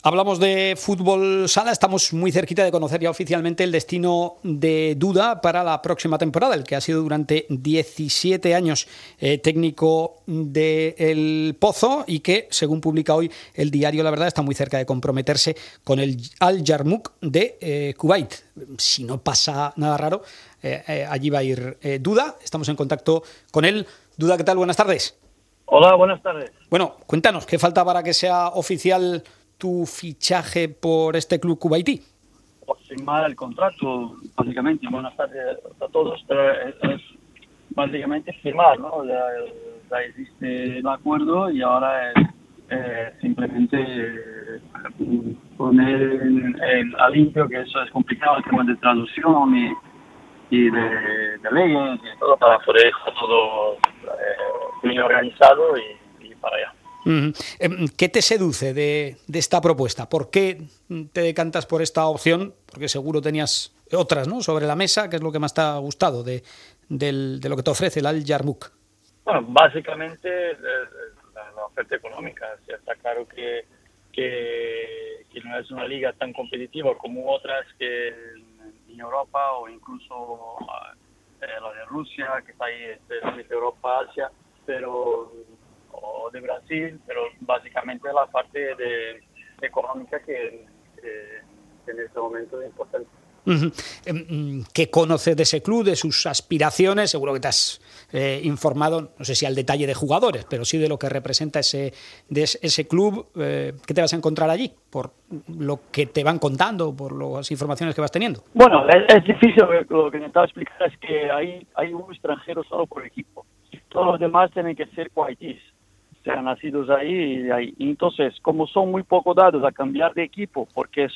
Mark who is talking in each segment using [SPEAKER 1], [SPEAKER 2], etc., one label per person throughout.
[SPEAKER 1] Hablamos de fútbol sala, estamos muy cerquita de conocer ya oficialmente el destino de Duda para la próxima temporada, el que ha sido durante 17 años técnico del Pozo y que, según publica hoy el diario La Verdad, está muy cerca de comprometerse con el Al Yarmouk de Kuwait. Si no pasa nada raro, allí va a ir Duda. Estamos en contacto con él. Duda, ¿qué tal? Buenas tardes.
[SPEAKER 2] Hola, buenas tardes.
[SPEAKER 1] Bueno, cuéntanos, ¿qué falta para que sea oficial tu fichaje por este club kuwaití?
[SPEAKER 2] Por firmar el contrato, básicamente. Buenas tardes a todos. Es básicamente firmar, ¿no? Ya existe el acuerdo y ahora es simplemente poner a limpio, que eso es complicado, el tema de traducción y de leyes y todo, para poder estar todo bien organizado y para allá.
[SPEAKER 1] ¿Qué te seduce de esta propuesta? ¿Por qué te decantas por esta opción? Porque seguro tenías otras, ¿no?, sobre la mesa. ¿Qué es lo que más te ha gustado de lo que te ofrece el Al Yarmouk?
[SPEAKER 2] Bueno, básicamente la oferta económica. O sea, está claro que no es una liga tan competitiva como otras que en Europa o incluso la de Rusia, que está ahí entre Europa y Asia, o de Brasil, pero básicamente la parte económica que en este momento es importante.
[SPEAKER 1] ¿Qué conoces de ese club, de sus aspiraciones? Seguro que te has informado, no sé si al detalle de jugadores, pero sí de lo que representa ese club. ¿Qué te vas a encontrar allí? Por lo que te van contando, por las informaciones que vas teniendo.
[SPEAKER 2] Bueno, es difícil. Lo que intentaba explicar es que hay un extranjero solo por equipo. Todos los demás tienen que ser kuwaitíes, sean nacidos ahí. Entonces, como son muy poco dados a cambiar de equipo, porque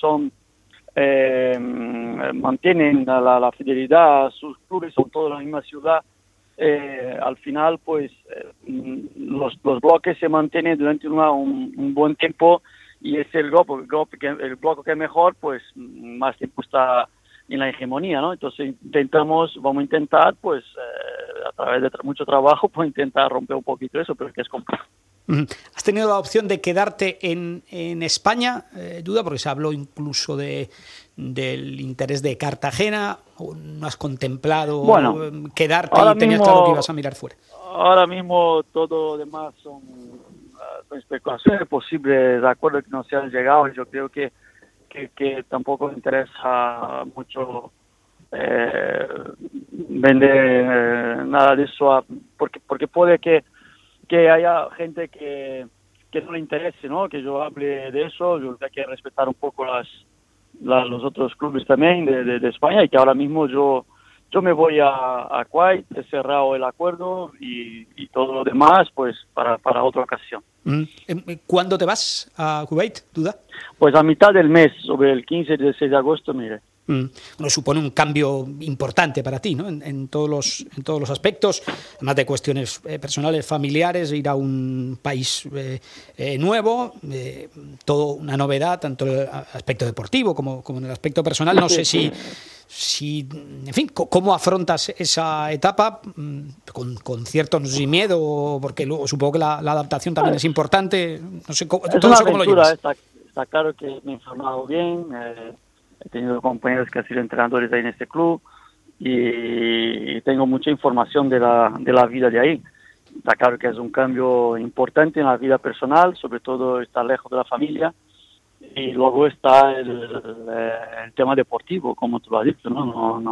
[SPEAKER 2] mantienen la fidelidad a sus clubes, son todos en la misma ciudad, al final pues los bloques se mantienen durante un buen tiempo, y es el bloque que es mejor, pues más tiempo está en la hegemonía, ¿no? Entonces vamos a intentar, pues a través de mucho trabajo, pues intentar romper un poquito eso, pero es que es complejo.
[SPEAKER 1] ¿Has tenido la opción de quedarte en España, Duda? Porque se habló incluso del interés de Cartagena. ¿No has contemplado quedarte y tenías claro que ibas a mirar fuera?
[SPEAKER 2] Ahora mismo todo demás son especulaciones posibles, de acuerdo que no se han llegado. Yo creo que tampoco interesa mucho vender nada de eso, porque puede que haya gente que no le interese, ¿no?, que yo hable de eso. Yo hay que respetar un poco los otros clubes también de España, y que ahora mismo yo me voy a Kuwait, he cerrado el acuerdo y todo lo demás pues para otra ocasión.
[SPEAKER 1] ¿Cuándo te vas a Kuwait, Duda?
[SPEAKER 2] Pues a mitad del mes, sobre el 15 y 16 de agosto, mire.
[SPEAKER 1] Bueno, supone un cambio importante para ti, ¿no?, en todos los aspectos, además de cuestiones personales, familiares, ir a un país nuevo, todo una novedad, tanto en el aspecto deportivo como en el aspecto personal. No sé si en fin, ¿cómo afrontas esa etapa? Con cierto, no sé si miedo, porque luego supongo que la adaptación también es importante. No sé,
[SPEAKER 2] es una aventura. Está claro que me he informado bien. He tenido compañeros que han sido entrenadores ahí en este club y tengo mucha información de la vida de ahí. Está claro que es un cambio importante en la vida personal, sobre todo estar lejos de la familia, y luego está el tema deportivo, como tú lo has dicho, ¿no?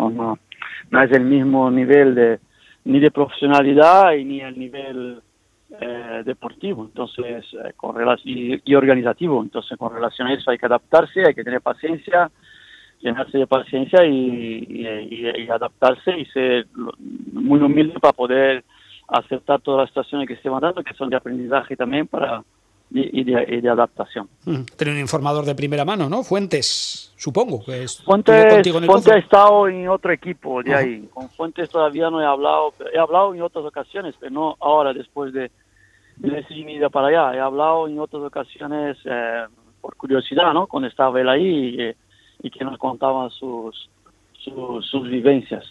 [SPEAKER 2] No es el mismo nivel ni de profesionalidad ni el nivel deportivo, entonces y organizativo. Entonces, con relación a eso hay que adaptarse, hay que tener paciencia, llenarse de paciencia y adaptarse y ser muy humilde para poder aceptar todas las situaciones que se van dando, que son de aprendizaje también y de adaptación.
[SPEAKER 1] Tener un informador de primera mano, ¿no? Fuentes, supongo que es.
[SPEAKER 2] Fuentes ha estado en otro equipo de ahí. Con Fuentes todavía no he hablado. He hablado en otras ocasiones, pero no ahora, después de decidir ir para allá. He hablado en otras ocasiones por curiosidad, ¿no?, cuando estaba él ahí y que nos contaban sus vivencias.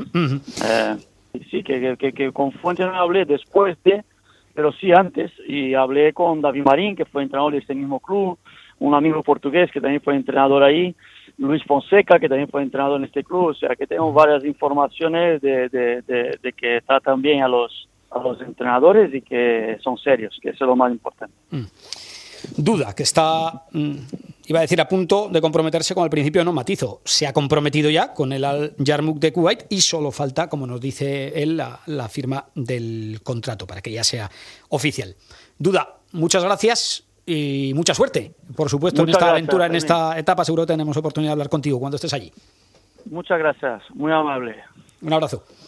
[SPEAKER 2] Sí, que con Fuentes no hablé después pero sí antes, y hablé con David Marín, que fue entrenador de este mismo club. un amigo portugués que también fue entrenador ahí, Luis Fonseca, que también fue entrenador en este club. O sea, que tengo varias informaciones de que tratan bien a los entrenadores y que son serios, que eso es lo más importante.
[SPEAKER 1] Duda, que está, iba a decir, a punto de comprometerse con el principio, no matizo. Se ha comprometido ya con el Al Yarmouk de Kuwait y solo falta, como nos dice él, la firma del contrato para que ya sea oficial. Duda, muchas gracias y mucha suerte. Por supuesto, en esta aventura, en esta etapa, seguro tenemos oportunidad de hablar contigo cuando estés allí.
[SPEAKER 2] Muchas gracias, muy amable.
[SPEAKER 1] Un abrazo.